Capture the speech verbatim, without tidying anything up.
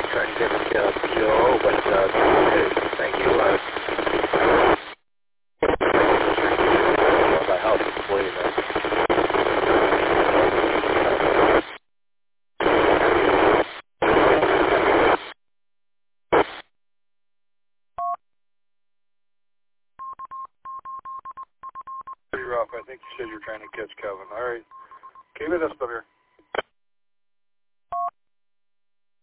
trying to get uh, P O, but uh, okay, thank you. Uh, my house is blazing. Pretty rough. I think you said you're trying to catch Kevin. All right. Keep it up, here.